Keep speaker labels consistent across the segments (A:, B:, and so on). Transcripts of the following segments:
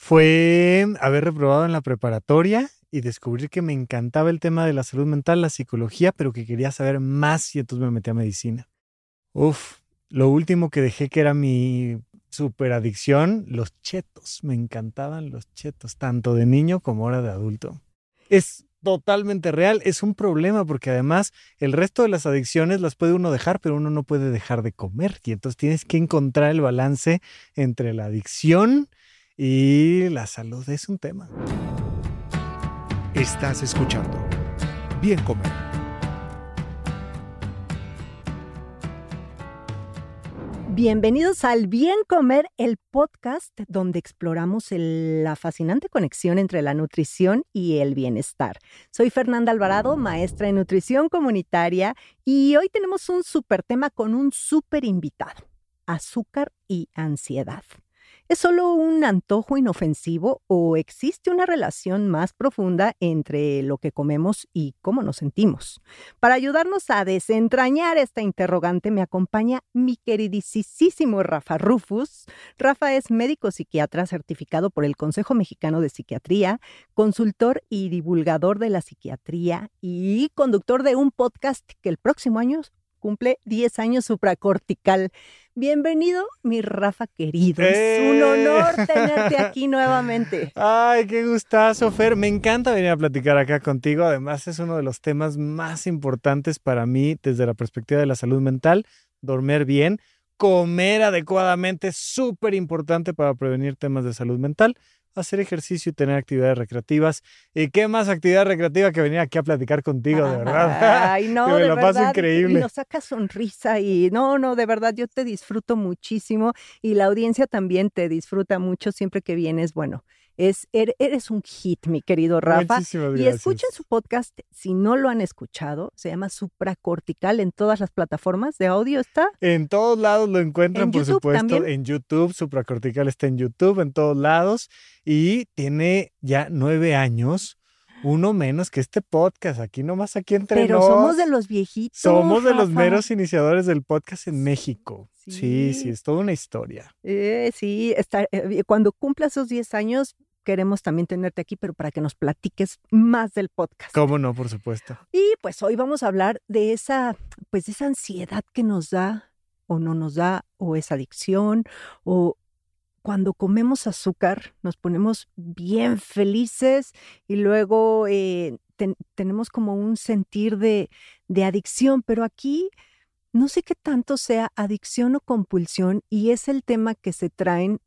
A: Fue haber reprobado en la preparatoria y descubrir que me encantaba el tema de la salud mental, la psicología, pero que quería saber más y entonces me metí a medicina. Uf, lo último que dejé que era mi superadicción, los chetos. Me encantaban los chetos, tanto de niño como ahora de adulto. Es totalmente real, es un problema porque además el resto de las adicciones las puede uno dejar, pero uno no puede dejar de comer. Y entonces tienes que encontrar el balance entre la adicción y la salud. Es un tema.
B: Estás escuchando Bien Comer.
C: Bienvenidos al Bien Comer, el podcast donde exploramos la fascinante conexión entre la nutrición y el bienestar. Soy Fernanda Alvarado, maestra en nutrición comunitaria, y hoy tenemos un súper tema con un súper invitado: azúcar y ansiedad. ¿Es solo un antojo inofensivo o existe una relación más profunda entre lo que comemos y cómo nos sentimos? Para ayudarnos a desentrañar esta interrogante me acompaña mi queridísimo Rafa Rufus. Rafa es médico psiquiatra certificado por el Consejo Mexicano de Psiquiatría, consultor y divulgador de la psiquiatría y conductor de un podcast que el próximo año cumple 10 años, Supracortical. Bienvenido, mi Rafa querido. Es un honor tenerte aquí nuevamente.
A: Ay, qué gustazo, Fer. Me encanta venir a platicar acá contigo. Además, es uno de los temas más importantes para mí desde la perspectiva de la salud mental. Dormir bien, comer adecuadamente, súper importante para prevenir temas de salud mental. Hacer ejercicio y tener actividades recreativas. ¿Y qué más actividad recreativa que venir aquí a platicar contigo, de verdad?
C: Ay, no,
A: que me
C: de
A: lo
C: verdad,
A: paso increíble.
C: y nos saca sonrisa y no, de verdad, yo te disfruto muchísimo y la audiencia también te disfruta mucho siempre que vienes. Bueno, eres un hit, mi querido Rafa.
A: Muchísimas
C: Y
A: gracias.
C: escuchen su podcast, si no lo han escuchado, se llama Supracortical, en todas las plataformas de audio está.
A: En todos lados lo encuentran,
C: ¿En
A: por
C: YouTube
A: supuesto,
C: también?
A: en YouTube. Supracortical está en YouTube, en todos lados. Y tiene ya 9 años, uno menos que este podcast. Aquí nomás, aquí entre
C: Pero
A: nos.
C: somos de los viejitos,
A: Somos de los
C: Rafa.
A: meros iniciadores del podcast en México. Sí,
C: Sí.
A: es toda una historia.
C: Sí, cuando cumpla esos 10 años, queremos también tenerte aquí, pero para que nos platiques más del podcast.
A: ¿Cómo no? Por supuesto.
C: Y pues hoy vamos a hablar de esa ansiedad que nos da o no nos da, o esa adicción, o cuando comemos azúcar nos ponemos bien felices y luego tenemos como un sentir de adicción, pero aquí no sé qué tanto sea adicción o compulsión, y es el tema que se traen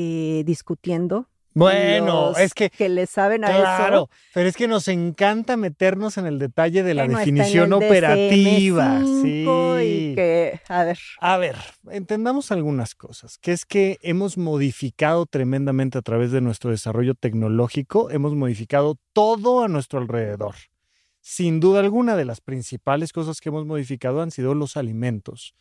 C: discutiendo.
A: Bueno, es que
C: le saben a
A: claro,
C: eso.
A: pero es que nos encanta meternos en el detalle de la
C: Que no está en
A: definición
C: el
A: operativa.
C: DSM-5
A: Sí.
C: y que,
A: A ver, entendamos algunas cosas, que es que hemos modificado tremendamente a través de nuestro desarrollo tecnológico, hemos modificado todo a nuestro alrededor. Sin duda alguna, de las principales cosas que hemos modificado han sido los alimentos.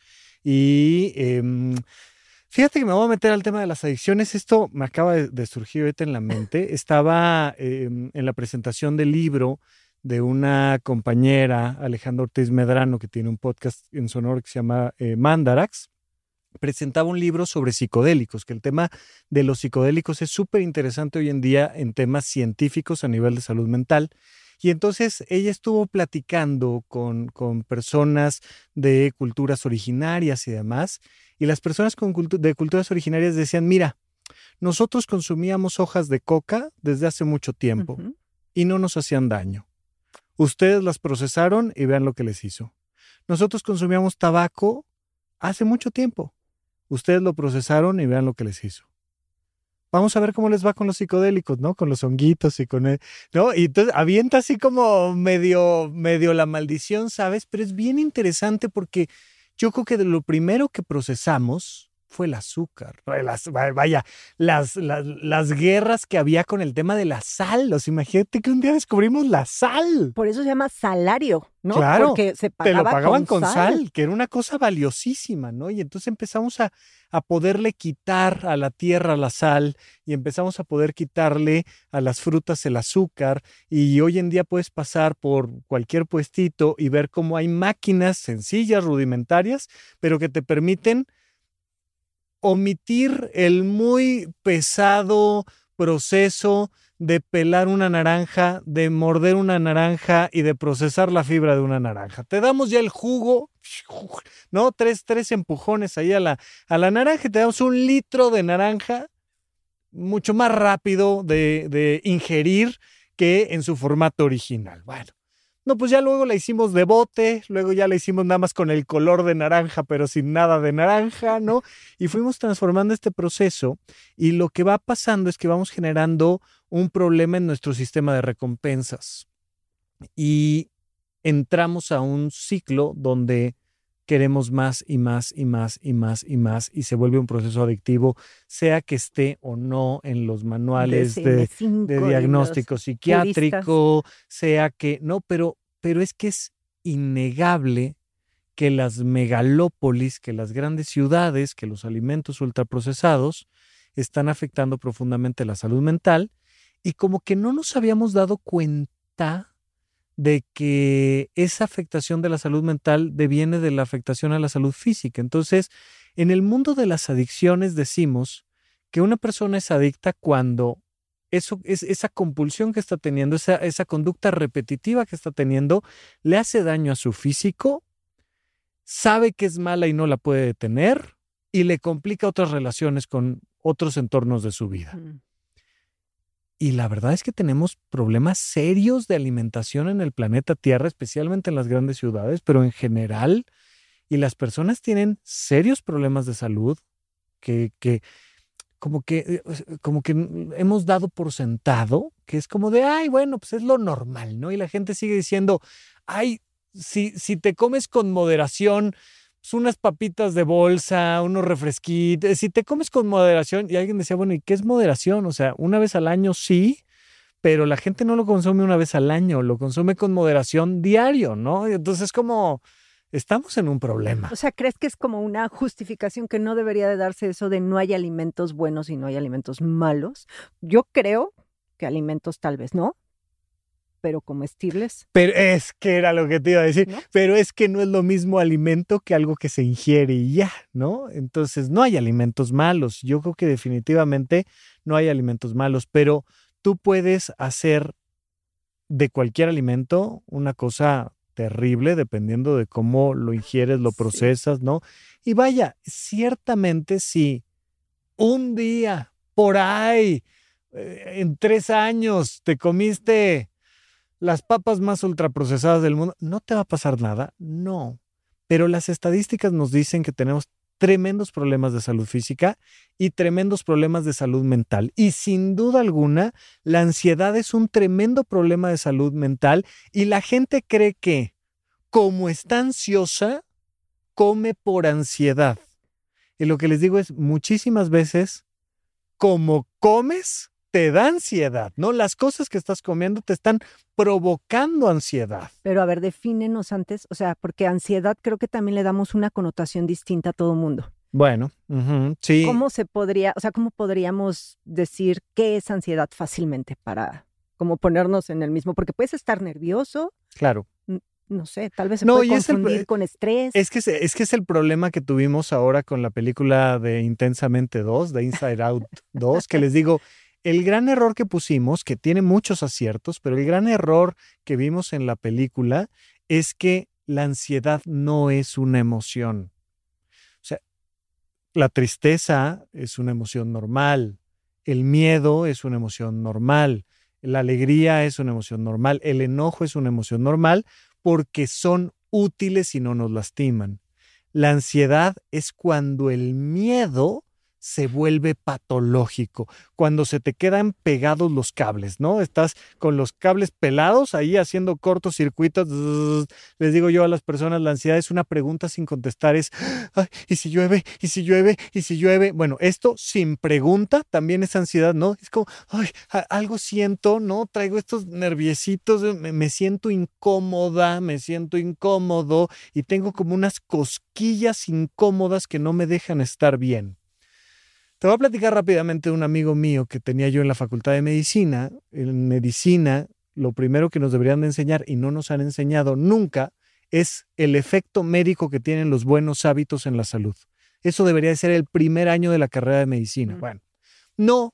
A: Y fíjate que me voy a meter al tema de las adicciones. Esto me acaba de surgir ahorita en la mente. Estaba en la presentación del libro de una compañera, Alejandra Ortiz Medrano, que tiene un podcast en Sonora que se llama Mandarax. Presentaba un libro sobre psicodélicos, que el tema de los psicodélicos es súper interesante hoy en día en temas científicos a nivel de salud mental. Y entonces ella estuvo platicando con personas de culturas originarias y demás, y las personas de culturas originarias decían, mira, nosotros consumíamos hojas de coca desde hace mucho tiempo y no nos hacían daño. Ustedes las procesaron y vean lo que les hizo. Nosotros consumíamos tabaco hace mucho tiempo. Ustedes lo procesaron y vean lo que les hizo. Vamos a ver cómo les va con los psicodélicos, ¿no? Con los honguitos y con ¿no? Y entonces avienta así como medio la maldición, ¿sabes? Pero es bien interesante porque yo creo que de lo primero que procesamos fue el azúcar. Las guerras que había con el tema de la sal. O sea, imagínate que un día descubrimos la sal.
C: Por eso se llama salario, ¿no?
A: Claro,
C: porque se
A: te lo
C: pagaba
A: pagaban con sal, que era una cosa valiosísima, ¿no? Y entonces empezamos a poderle quitar a la tierra la sal y empezamos a poder quitarle a las frutas el azúcar, y hoy en día puedes pasar por cualquier puestito y ver cómo hay máquinas sencillas, rudimentarias, pero que te permiten omitir el muy pesado proceso de pelar una naranja, de morder una naranja y de procesar la fibra de una naranja. Te damos ya el jugo, ¿no? Tres empujones ahí a la naranja y te damos 1 litro de naranja, mucho más rápido de ingerir que en su formato original. Bueno, no, pues ya luego la hicimos de bote, luego ya la hicimos nada más con el color de naranja, pero sin nada de naranja, ¿no? Y fuimos transformando este proceso y lo que va pasando es que vamos generando un problema en nuestro sistema de recompensas y entramos a un ciclo donde queremos más y más y más y más y más y se vuelve un proceso adictivo, sea que esté o no en los manuales de diagnóstico psiquiátrico, sea que no, pero es que es innegable que las megalópolis, que las grandes ciudades, que los alimentos ultraprocesados están afectando profundamente la salud mental y como que no nos habíamos dado cuenta de que esa afectación de la salud mental deviene de la afectación a la salud física. Entonces, en el mundo de las adicciones decimos que una persona es adicta cuando esa compulsión que está teniendo, esa conducta repetitiva que está teniendo, le hace daño a su físico, sabe que es mala y no la puede detener y le complica otras relaciones con otros entornos de su vida. Y la verdad es que tenemos problemas serios de alimentación en el planeta Tierra, especialmente en las grandes ciudades, pero en general, y las personas tienen serios problemas de salud que como que hemos dado por sentado, que es como de, ay, bueno, pues es lo normal, ¿no? Y la gente sigue diciendo, ay, si te comes con moderación, pues unas papitas de bolsa, unos refresquitos, si te comes con moderación, y alguien decía, bueno, ¿y qué es moderación? O sea, una vez al año sí, pero la gente no lo consume una vez al año, lo consume con moderación diario, ¿no? Y entonces como estamos en un problema.
C: O sea, ¿crees que es como una justificación que no debería de darse eso de no hay alimentos buenos y no hay alimentos malos? Yo creo que alimentos tal vez no, pero comestibles.
A: Pero es que era lo que te iba a decir,
C: ¿no?
A: Pero es que no es lo mismo alimento que algo que se ingiere y ya, ¿no? Entonces no hay alimentos malos. Yo creo que definitivamente no hay alimentos malos, pero tú puedes hacer de cualquier alimento una cosa terrible dependiendo de cómo lo ingieres, lo procesas, ¿no? Y vaya, ciertamente si un día por ahí, en 3 años, te comiste las papas más ultraprocesadas del mundo, ¿no te va a pasar nada? No. Pero las estadísticas nos dicen que tenemos tremendos problemas de salud física y tremendos problemas de salud mental. Y sin duda alguna, la ansiedad es un tremendo problema de salud mental y la gente cree que, como está ansiosa, come por ansiedad. Y lo que les digo es, muchísimas veces, como comes, te da ansiedad, ¿no? Las cosas que estás comiendo te están provocando ansiedad.
C: Pero a ver, defínenos antes, o sea, porque ansiedad creo que también le damos una connotación distinta a todo mundo.
A: Bueno, sí.
C: ¿Cómo podríamos decir qué es ansiedad fácilmente para como ponernos en el mismo? Porque puedes estar nervioso.
A: Claro.
C: No sé, tal vez se puede confundir con estrés.
A: Es que es el problema que tuvimos ahora con la película de Intensamente 2, de Inside Out 2, que les digo, el gran error que pusimos, que tiene muchos aciertos, pero el gran error que vimos en la película es que la ansiedad no es una emoción. O sea, la tristeza es una emoción normal, el miedo es una emoción normal, la alegría es una emoción normal, el enojo es una emoción normal porque son útiles y no nos lastiman. La ansiedad es cuando el miedo se vuelve patológico, cuando se te quedan pegados los cables, ¿no? Estás con los cables pelados ahí haciendo cortocircuitos. Les digo yo a las personas, la ansiedad es una pregunta sin contestar, es, ay, ¿y si llueve? ¿Y si llueve? ¿Y si llueve? Bueno, esto sin pregunta también es ansiedad, ¿no? Es como, ay, algo siento, ¿no? Traigo estos nerviecitos, me siento incómoda, me siento incómodo y tengo como unas cosquillas incómodas que no me dejan estar bien. Te voy a platicar rápidamente de un amigo mío que tenía yo en la Facultad de Medicina. En medicina, lo primero que nos deberían de enseñar, y no nos han enseñado nunca, es el efecto médico que tienen los buenos hábitos en la salud. Eso debería de ser el primer año de la carrera de medicina. Bueno, no,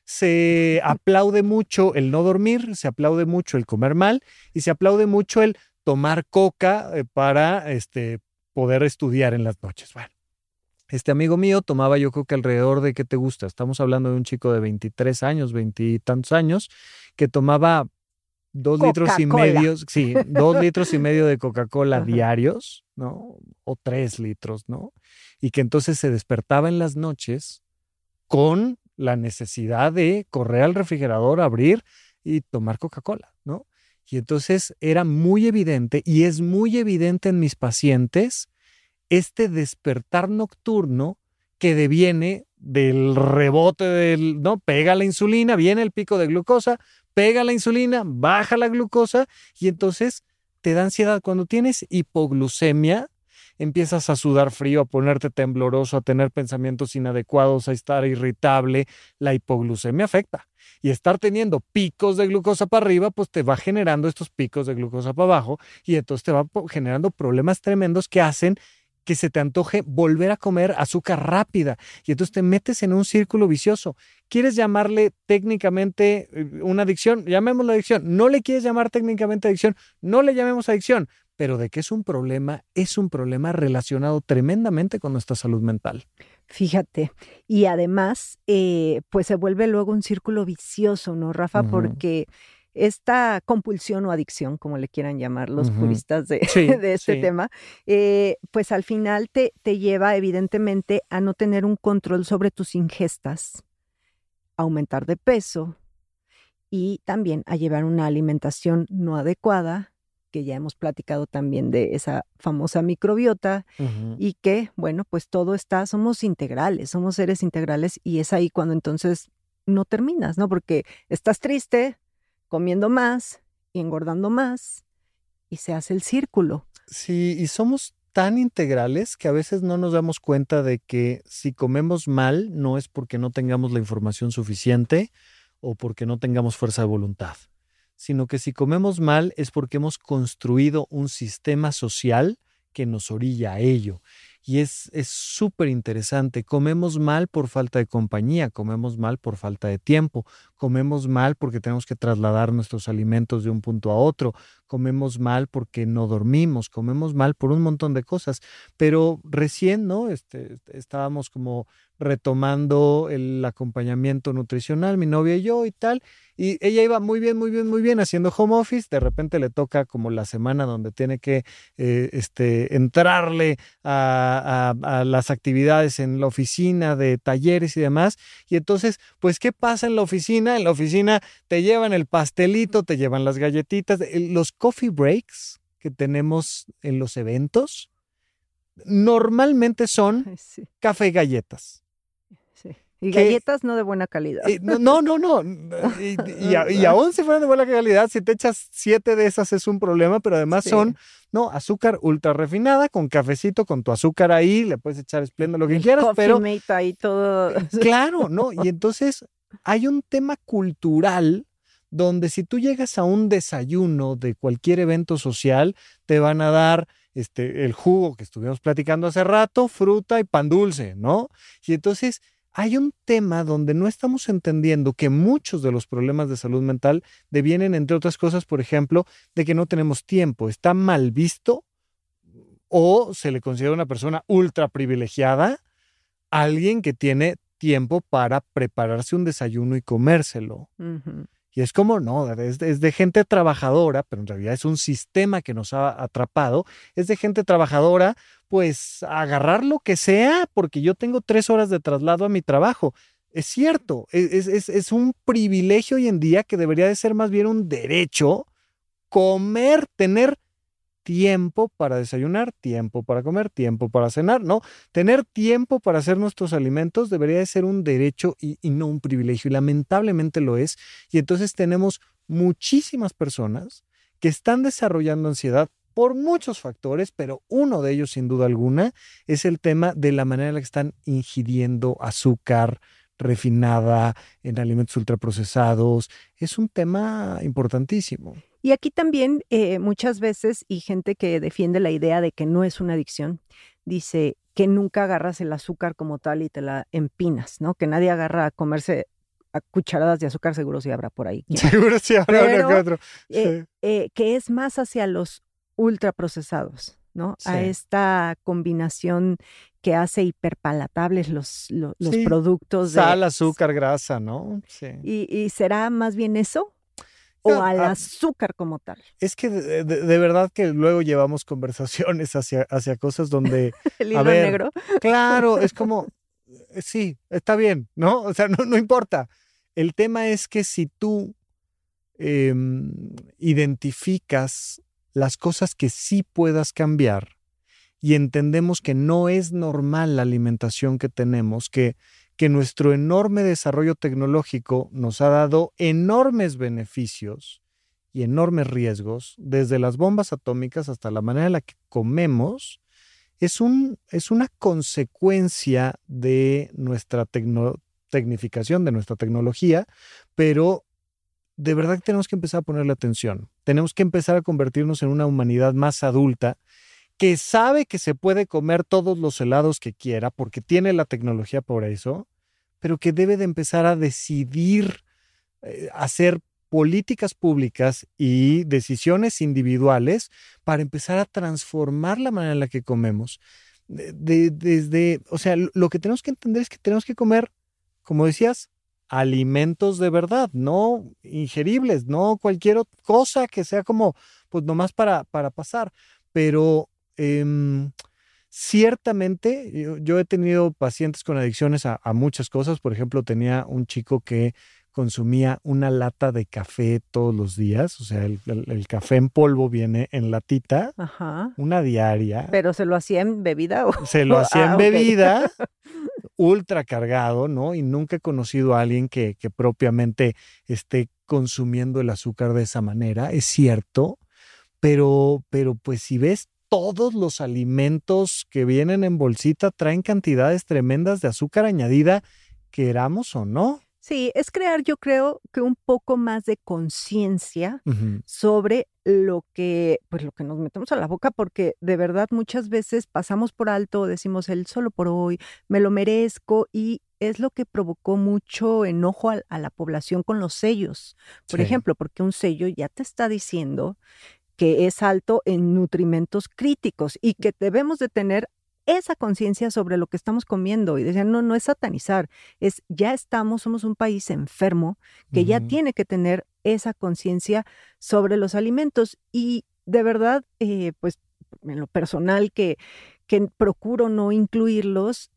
A: se aplaude mucho el no dormir, se aplaude mucho el comer mal y se aplaude mucho el tomar coca para poder estudiar en las noches. Bueno, este amigo mío tomaba, yo creo que alrededor de, ¿qué te gusta? Estamos hablando de un chico de 23 años, 20 y tantos años, que tomaba 2 litros y medio, sí, 2 litros y medio de Coca-Cola diarios, ¿no? O 3 litros, ¿no? Y que entonces se despertaba en las noches con la necesidad de correr al refrigerador, abrir y tomar Coca-Cola, ¿no? Y entonces era muy evidente, y es muy evidente en mis pacientes, este despertar nocturno que deviene del rebote ¿no? Pega la insulina, viene el pico de glucosa, pega la insulina, baja la glucosa y entonces te da ansiedad. Cuando tienes hipoglucemia, empiezas a sudar frío, a ponerte tembloroso, a tener pensamientos inadecuados, a estar irritable. La hipoglucemia afecta. Y estar teniendo picos de glucosa para arriba, pues te va generando estos picos de glucosa para abajo y entonces te va generando problemas tremendos que hacen que se te antoje volver a comer azúcar rápida y entonces te metes en un círculo vicioso. ¿Quieres llamarle técnicamente una adicción? Llamémoslo adicción. ¿No le quieres llamar técnicamente adicción? No le llamemos adicción. Pero de que es un problema relacionado tremendamente con nuestra salud mental.
C: Fíjate, y además, pues se vuelve luego un círculo vicioso, ¿no, Rafa? Porque esta compulsión o adicción, como le quieran llamar los puristas de este tema, pues al final te lleva evidentemente a no tener un control sobre tus ingestas, a aumentar de peso y también a llevar una alimentación no adecuada, que ya hemos platicado también de esa famosa microbiota y que, bueno, pues somos integrales, somos seres integrales y es ahí cuando entonces no terminas, ¿no? Porque estás triste, comiendo más y engordando más y se hace el círculo.
A: Sí, y somos tan integrales que a veces no nos damos cuenta de que si comemos mal no es porque no tengamos la información suficiente o porque no tengamos fuerza de voluntad, sino que si comemos mal es porque hemos construido un sistema social que nos orilla a ello. Y es súper interesante. Comemos mal por falta de compañía, comemos mal por falta de tiempo, comemos mal porque tenemos que trasladar nuestros alimentos de un punto a otro, comemos mal porque no dormimos, comemos mal por un montón de cosas. Pero recién, ¿no? Estábamos como retomando el acompañamiento nutricional, mi novia y yo y tal, y ella iba muy bien, muy bien, muy bien haciendo home office. De repente le toca como la semana donde tiene que entrarle a las actividades en la oficina de talleres y demás. Y entonces, pues, ¿qué pasa en la oficina? En la oficina te llevan el pastelito, te llevan las galletitas, los coffee breaks que tenemos en los eventos normalmente son café y galletas.
C: Sí. Y galletas no de buena calidad.
A: No. Y aún si fueran de buena calidad, si te echas 7 de esas es un problema, pero además son azúcar ultra refinada, con cafecito, con tu azúcar ahí, le puedes echar Splenda, lo que quieras, pero
C: Mate ahí todo.
A: Claro, ¿no? Y entonces hay un tema cultural donde si tú llegas a un desayuno de cualquier evento social, te van a dar el jugo que estuvimos platicando hace rato, fruta y pan dulce, ¿no? Y entonces hay un tema donde no estamos entendiendo que muchos de los problemas de salud mental devienen, entre otras cosas, por ejemplo, de que no tenemos tiempo. Está mal visto o se le considera una persona ultra privilegiada a alguien que tiene tiempo para prepararse un desayuno y comérselo. Y es como, no, es de gente trabajadora, pero en realidad es un sistema que nos ha atrapado. Es de gente trabajadora, pues agarrar lo que sea, porque yo tengo 3 horas de traslado a mi trabajo. Es cierto, es un privilegio hoy en día que debería de ser más bien un derecho comer, tener tiempo para desayunar, tiempo para comer, tiempo para cenar, ¿no? Tener tiempo para hacer nuestros alimentos debería de ser un derecho y no un privilegio, y lamentablemente lo es. Y entonces tenemos muchísimas personas que están desarrollando ansiedad por muchos factores, pero uno de ellos, sin duda alguna, es el tema de la manera en la que están ingiriendo azúcar refinada en alimentos ultraprocesados. Es un tema importantísimo.
C: Y aquí también muchas veces, y gente que defiende la idea de que no es una adicción, dice que nunca agarras el azúcar como tal y te la empinas, ¿no? Que nadie agarra a cucharadas de azúcar seguro sí habrá por ahí.
A: Seguro sí habrá uno que otro.
C: Que es más hacia los ultraprocesados, ¿no?
A: Sí.
C: A esta combinación que hace hiperpalatables los
A: Sí.
C: productos
A: Sal, azúcar, grasa, ¿no? Sí.
C: ¿Y será más bien eso? ¿O al azúcar como tal?
A: Es que de verdad que luego llevamos conversaciones hacia cosas donde...
C: El hilo negro.
A: Claro, es como, sí, está bien, ¿no? O sea, no importa. El tema es que si tú identificas las cosas que sí puedas cambiar y entendemos que no es normal la alimentación que tenemos, que nuestro enorme desarrollo tecnológico nos ha dado enormes beneficios y enormes riesgos, desde las bombas atómicas hasta la manera en la que comemos, es una consecuencia de nuestra tecnificación, de nuestra tecnología, pero de verdad que tenemos que empezar a ponerle atención. Tenemos que empezar a convertirnos en una humanidad más adulta que sabe que se puede comer todos los helados que quiera porque tiene la tecnología por eso, pero que debe de empezar a decidir hacer políticas públicas y decisiones individuales para empezar a transformar la manera en la que comemos. O sea, lo que tenemos que entender es que tenemos que comer, como decías, alimentos de verdad, no ingeribles, no cualquier cosa que sea como, pues nomás para pasar. Pero ciertamente yo he tenido pacientes con adicciones a muchas cosas. Por ejemplo, tenía un chico que consumía una lata de café todos los días. O sea, el café en polvo viene en latita,
C: Ajá.
A: una diaria.
C: ¿Pero se lo hacía en bebida?
A: Se lo hacía en
C: okay.
A: bebida, ultra cargado, ¿no? Y nunca he conocido a alguien que propiamente esté consumiendo el azúcar de esa manera. Es cierto, pero pues si ves, todos los alimentos que vienen en bolsita traen cantidades tremendas de azúcar añadida, queramos o no.
C: Sí, es crear, yo creo, que un poco más de conciencia sobre lo que nos metemos a la boca, porque de verdad muchas veces pasamos por alto, decimos el solo por hoy, me lo merezco, y es lo que provocó mucho enojo a la población con los sellos. Por ejemplo, porque un sello ya te está diciendo que es alto en nutrimentos críticos y que debemos de tener esa conciencia sobre lo que estamos comiendo. Y decían, no es satanizar, somos un país enfermo que ya tiene que tener esa conciencia sobre los alimentos. Y de verdad, pues en lo personal que procuro no incluirlos,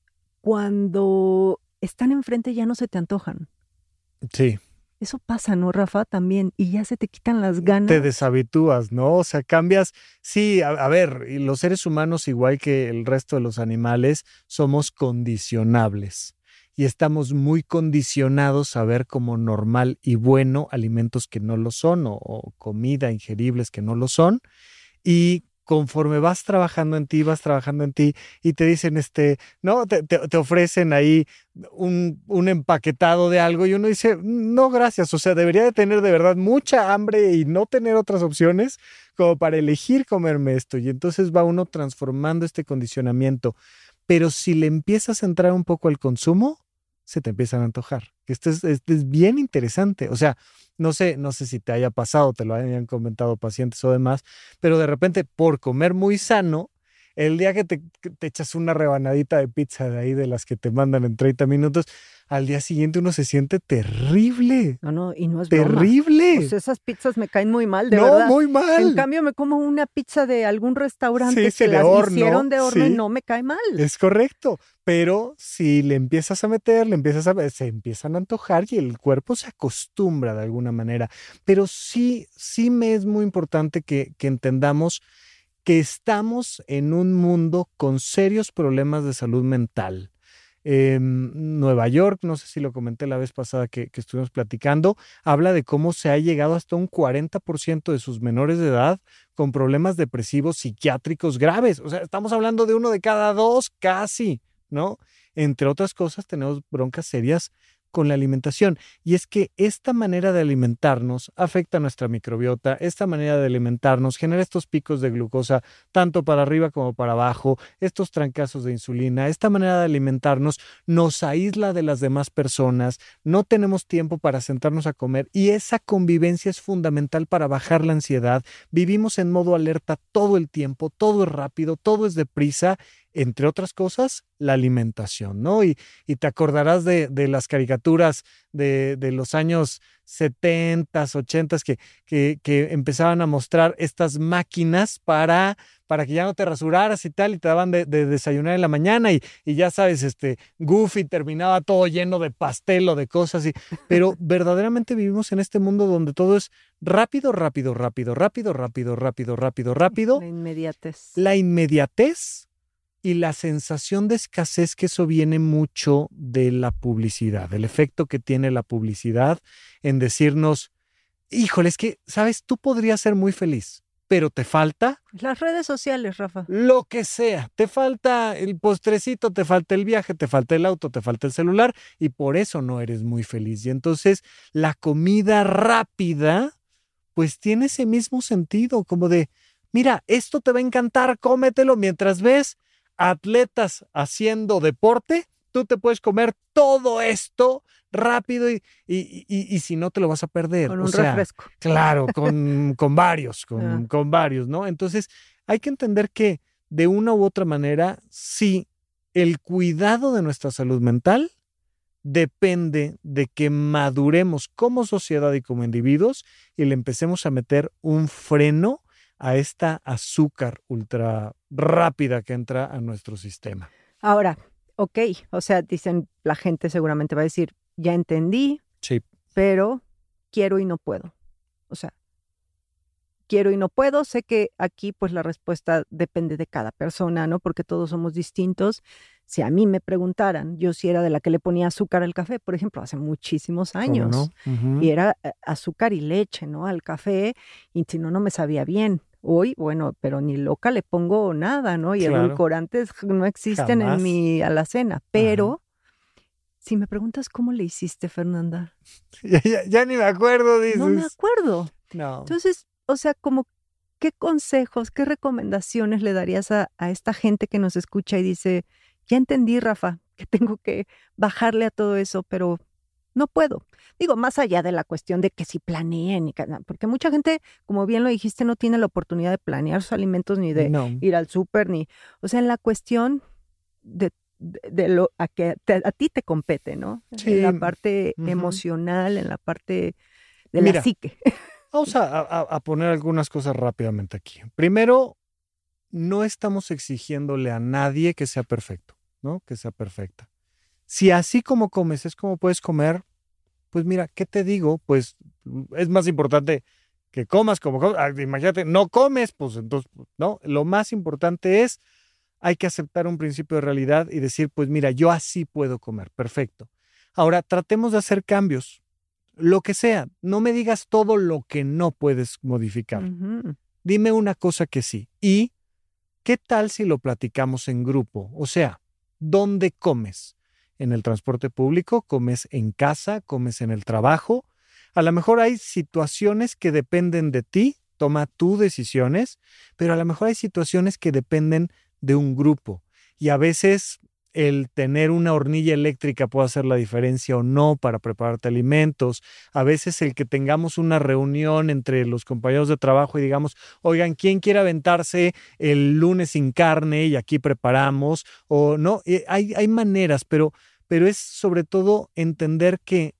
C: cuando están enfrente ya no se te antojan.
A: Sí.
C: Eso pasa, ¿no, Rafa? También, y ya se te quitan las ganas.
A: Te deshabitúas, ¿no? O sea, cambias. Sí, a ver, y los seres humanos, igual que el resto de los animales, somos condicionables. Y estamos muy condicionados a ver como normal y bueno alimentos que no lo son, o comida ingeribles que no lo son. Y conforme vas trabajando en ti y te dicen, ¿no? Te ofrecen ahí un empaquetado de algo y uno dice, no, gracias. O sea, debería de tener de verdad mucha hambre y no tener otras opciones como para elegir comerme esto. Y entonces va uno transformando este condicionamiento. Pero si le empiezas a entrar un poco al consumo, se te empiezan a antojar. Esto es bien interesante. O sea, no sé si te haya pasado, te lo hayan comentado pacientes o demás, pero de repente por comer muy sano, el día que te echas una rebanadita de pizza de ahí, de las que te mandan en 30 minutos, al día siguiente uno se siente terrible.
C: No, y no es
A: terrible.
C: Pues esas pizzas me caen muy mal, de verdad.
A: No, muy mal.
C: En cambio, me como una pizza de algún restaurante que las hicieron de horno y no me cae mal.
A: Es correcto. Pero si le empiezas a meter, se empiezan a antojar y el cuerpo se acostumbra de alguna manera. Pero sí me es muy importante que entendamos que estamos en un mundo con serios problemas de salud mental. Nueva York, no sé si lo comenté la vez pasada que estuvimos platicando, habla de cómo se ha llegado hasta un 40% de sus menores de edad con problemas depresivos psiquiátricos graves. O sea, estamos hablando de 1 de cada 2 casi, ¿no? Entre otras cosas, tenemos broncas serias con la alimentación. Y es que esta manera de alimentarnos afecta a nuestra microbiota, esta manera de alimentarnos genera estos picos de glucosa tanto para arriba como para abajo, estos trancazos de insulina, esta manera de alimentarnos nos aísla de las demás personas, no tenemos tiempo para sentarnos a comer y esa convivencia es fundamental para bajar la ansiedad. Vivimos en modo alerta todo el tiempo, todo es rápido, todo es deprisa, entre otras cosas, la alimentación, ¿no? Y te acordarás de las caricaturas de los años 70, 80 que empezaban a mostrar estas máquinas para que ya no te rasuraras y tal, y te daban de desayunar en la mañana y ya sabes, Goofy terminaba todo lleno de pastel o de cosas, pero verdaderamente vivimos en este mundo donde todo es rápido, rápido, rápido, rápido, rápido, rápido, rápido, rápido.
C: La inmediatez.
A: La inmediatez y la sensación de escasez, que eso viene mucho de la publicidad, el efecto que tiene la publicidad en decirnos, híjole, es que, ¿sabes? Tú podrías ser muy feliz, pero te falta
C: Las redes sociales, Rafa.
A: lo que sea. Te falta el postrecito, te falta el viaje, te falta el auto, te falta el celular y por eso no eres muy feliz. Y entonces la comida rápida pues tiene ese mismo sentido, como de, mira, esto te va a encantar, cómetelo mientras ves atletas haciendo deporte, tú te puedes comer todo esto rápido y si no te lo vas a perder.
C: Con un refresco.
A: Claro, con varios, con varios, ¿no? Entonces hay que entender que de una u otra manera, sí, el cuidado de nuestra salud mental depende de que maduremos como sociedad y como individuos y le empecemos a meter un freno a esta azúcar ultra rápida que entra a nuestro sistema.
C: Ahora, ok, o sea, dicen, la gente seguramente va a decir, ya entendí,
A: sí,
C: pero quiero y no puedo. O sea, quiero y no puedo. Sé que aquí pues la respuesta depende de cada persona, ¿no? Porque todos somos distintos. Si a mí me preguntaran, yo sí era de la que le ponía azúcar al café, por ejemplo, hace muchísimos años.
A: ¿Cómo no? Uh-huh.
C: Y era azúcar y leche, ¿no? Al café, y si no, no me sabía bien. Hoy, bueno, pero ni loca le pongo nada, ¿no? Y
A: claro,
C: edulcorantes no existen
A: jamás
C: en mi alacena. Pero, si me preguntas cómo le hiciste, Fernanda.
A: Ya ni me acuerdo, dices.
C: No me acuerdo.
A: No.
C: Entonces, o sea, como, ¿qué consejos, qué recomendaciones le darías a esta gente que nos escucha y dice, ya entendí, Rafa, que tengo que bajarle a todo eso, pero no puedo? Digo, más allá de la cuestión de que si planeen, porque mucha gente, como bien lo dijiste, no tiene la oportunidad de planear sus alimentos ni de ir al súper, o sea, en la cuestión de lo a que a ti te compete, ¿no?
A: Sí.
C: En la parte emocional, en la parte de la psique.
A: Vamos a poner algunas cosas rápidamente aquí. Primero, no estamos exigiéndole a nadie que sea perfecto, ¿no? Que sea perfecta. Si así como comes es como puedes comer, pues mira, ¿qué te digo? Pues es más importante que comas como comes. Imagínate, no comes, pues entonces, no. Lo más importante es, hay que aceptar un principio de realidad y decir, pues mira, yo así puedo comer, perfecto. Ahora, tratemos de hacer cambios, lo que sea. No me digas todo lo que no puedes modificar.
C: Uh-huh.
A: Dime una cosa que sí. ¿Y qué tal si lo platicamos en grupo? O sea, ¿dónde comes? ¿En el transporte público? ¿Comes en casa? ¿Comes en el trabajo? A lo mejor hay situaciones que dependen de ti, toma tú decisiones, pero a lo mejor hay situaciones que dependen de un grupo. Y a veces el tener una hornilla eléctrica puede hacer la diferencia o no para prepararte alimentos. A veces el que tengamos una reunión entre los compañeros de trabajo y digamos, oigan, ¿quién quiere aventarse el lunes sin carne y aquí preparamos? O no, hay maneras, pero es sobre todo entender que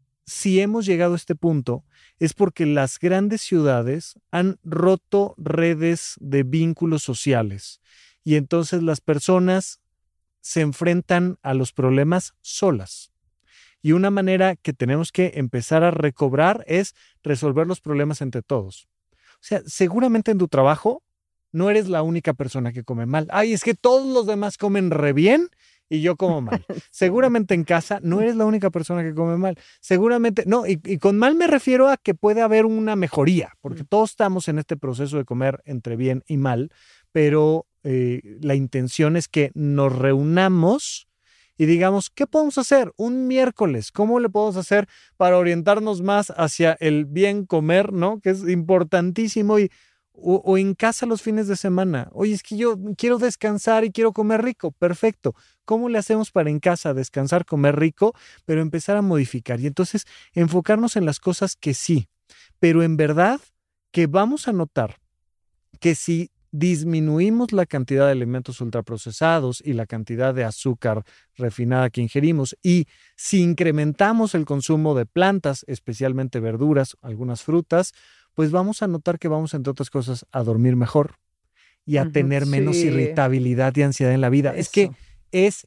A: si hemos llegado a este punto es porque las grandes ciudades han roto redes de vínculos sociales y entonces las personas se enfrentan a los problemas solas. Y una manera que tenemos que empezar a recobrar es resolver los problemas entre todos. O sea, seguramente en tu trabajo no eres la única persona que come mal. Ay, es que todos los demás comen re bien y yo como mal. Seguramente en casa no eres la única persona que come mal. Seguramente, no, y con mal me refiero a que puede haber una mejoría, porque todos estamos en este proceso de comer entre bien y mal, pero la intención es que nos reunamos y digamos, ¿qué podemos hacer un miércoles? ¿Cómo le podemos hacer para orientarnos más hacia el bien comer, ¿no? Que es importantísimo o en casa los fines de semana. Oye, es que yo quiero descansar y quiero comer rico. Perfecto. ¿Cómo le hacemos para en casa descansar, comer rico, pero empezar a modificar? Y entonces enfocarnos en las cosas que sí, pero en verdad que vamos a notar que si disminuimos la cantidad de alimentos ultraprocesados y la cantidad de azúcar refinada que ingerimos y si incrementamos el consumo de plantas, especialmente verduras, algunas frutas, pues vamos a notar que vamos, entre otras cosas, a dormir mejor y a tener menos
C: Sí,
A: irritabilidad y ansiedad en la vida. Es que
C: eso.
A: es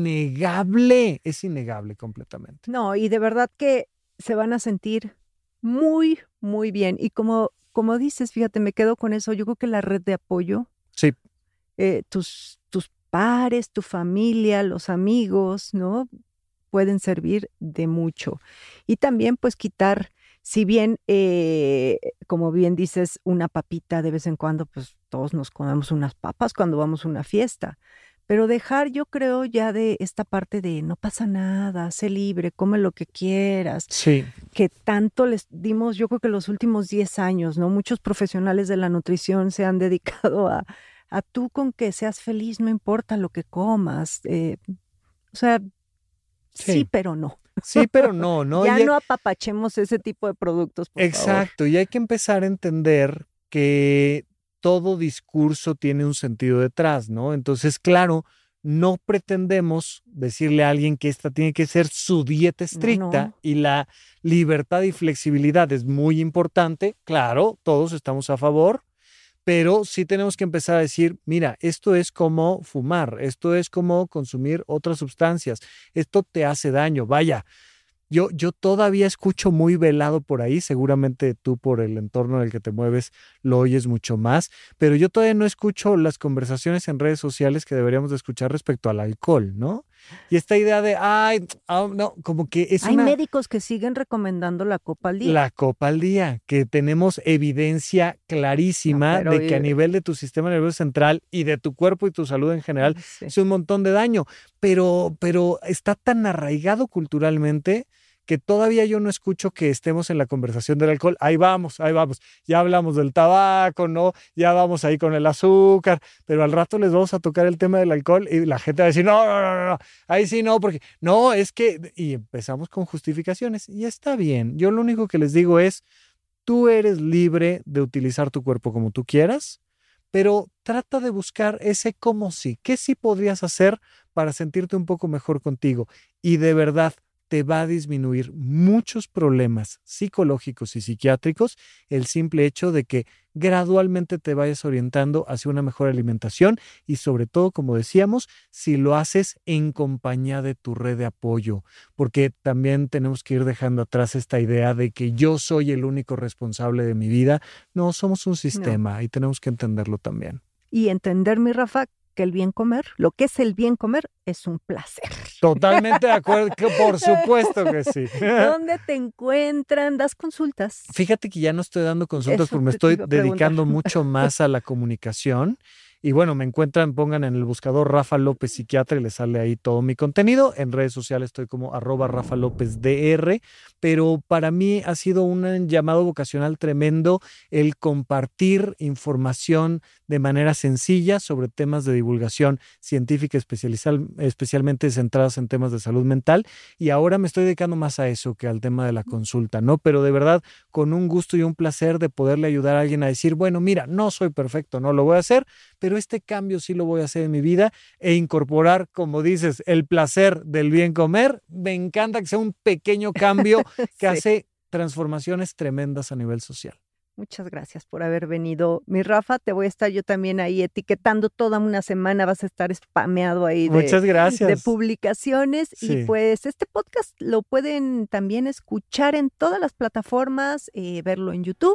A: innegable completamente.
C: No, y de verdad que se van a sentir muy, muy bien. Y como dices, fíjate, me quedo con eso. Yo creo que la red de apoyo,
A: Sí,
C: tus pares, tu familia, los amigos, ¿no? Pueden servir de mucho. Y también, pues, quitar, si bien, como bien dices, una papita de vez en cuando, pues todos nos comemos unas papas cuando vamos a una fiesta. Pero dejar, yo creo, ya de esta parte de no pasa nada, sé libre, come lo que quieras,
A: sí.
C: que tanto les dimos, yo creo que los últimos 10 años, ¿no? Muchos profesionales de la nutrición se han dedicado a tú con que seas feliz, no importa lo que comas. O sea, sí,
A: Sí,
C: pero no.
A: sí, pero no, ¿no?
C: Ya no apapachemos ese tipo de productos, por favor.
A: Exacto, y hay que empezar a entender que todo discurso tiene un sentido detrás, ¿no? Entonces, claro, no pretendemos decirle a alguien que esta tiene que ser su dieta
C: No,
A: estricta
C: no.
A: y la libertad y flexibilidad es muy importante, claro, todos estamos a favor, pero sí tenemos que empezar a decir, mira, esto es como fumar, esto es como consumir otras sustancias, esto te hace daño, vaya. Yo todavía escucho muy velado por ahí, seguramente tú por el entorno en el que te mueves lo oyes mucho más, pero yo todavía no escucho las conversaciones en redes sociales que deberíamos de escuchar respecto al alcohol, ¿no? Y esta idea de, ay, no, como que es
C: Hay médicos que siguen recomendando la copa al día.
A: la copa al día, que tenemos evidencia
C: No,
A: clarísima
C: pero
A: de que a nivel de tu sistema nervioso central y de tu cuerpo y tu salud en general
C: sí.
A: es un montón de daño, pero está tan arraigado culturalmente que todavía yo no escucho que estemos en la conversación del alcohol. Ahí vamos, ya hablamos del tabaco, ¿no? Ya vamos ahí con el azúcar, pero al rato les vamos a tocar el tema del alcohol y la gente va a decir, no, ahí sí no, porque no, es que, y empezamos con justificaciones y está bien. Yo lo único que les digo es, tú eres libre de utilizar tu cuerpo como tú quieras, pero trata de buscar ese cómo sí, qué sí podrías hacer para sentirte un poco mejor contigo y de verdad te va a disminuir muchos problemas psicológicos y psiquiátricos el simple hecho de que gradualmente te vayas orientando hacia una mejor alimentación y sobre todo, como decíamos, si lo haces en compañía de tu red de apoyo, porque también tenemos que ir dejando atrás esta idea de que yo soy el único responsable de mi vida. No, somos un
C: No.
A: sistema y tenemos que entenderlo también.
C: Y entender, mi Rafa, que el bien comer, lo que es el bien comer, es un placer.
A: Totalmente de acuerdo, que por supuesto que sí.
C: ¿Dónde te encuentran? ¿Das consultas?
A: Fíjate que ya no estoy dando consultas
C: Eso
A: porque me
C: te
A: estoy
C: iba a preguntar.
A: dedicando mucho más a la comunicación. Y bueno, me encuentran, pongan en el buscador Rafa López Psiquiatra y les sale ahí todo mi contenido. En redes sociales estoy como @RafaLópezDR. Pero para mí ha sido un llamado vocacional tremendo el compartir información de manera sencilla sobre temas de divulgación científica especialmente centradas en temas de salud mental. Y ahora me estoy dedicando más a eso que al tema de la consulta, ¿no? Pero de verdad, con un gusto y un placer de poderle ayudar a alguien a decir, bueno, mira, no soy perfecto, no lo voy a hacer, pero este cambio sí lo voy a hacer en mi vida e incorporar, como dices, el placer del bien comer. Me encanta que sea un pequeño cambio que
C: Sí.
A: hace transformaciones tremendas a nivel social.
C: Muchas gracias por haber venido. Mi Rafa, te voy a estar yo también ahí etiquetando toda una semana, vas a estar spameado ahí
A: Muchas
C: de
A: gracias.
C: publicaciones.
A: Sí.
C: Y pues este podcast lo pueden también escuchar en todas las plataformas, verlo en YouTube.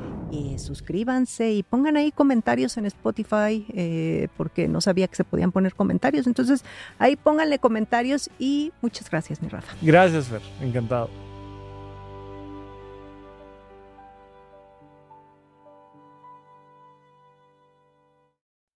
C: Suscríbanse y pongan ahí comentarios en Spotify, porque no sabía que se podían poner comentarios. Entonces ahí pónganle comentarios y muchas gracias, mi Rafa.
A: Gracias, Fer. Encantado.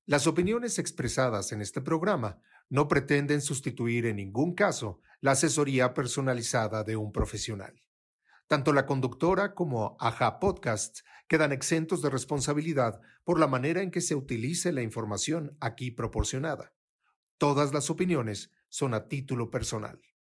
D: Las opiniones expresadas en este programa no pretenden sustituir en ningún caso la asesoría personalizada de un profesional. Tanto la conductora como AHA Podcasts quedan exentos de responsabilidad por la manera en que se utilice la información aquí proporcionada. Todas las opiniones son a título personal.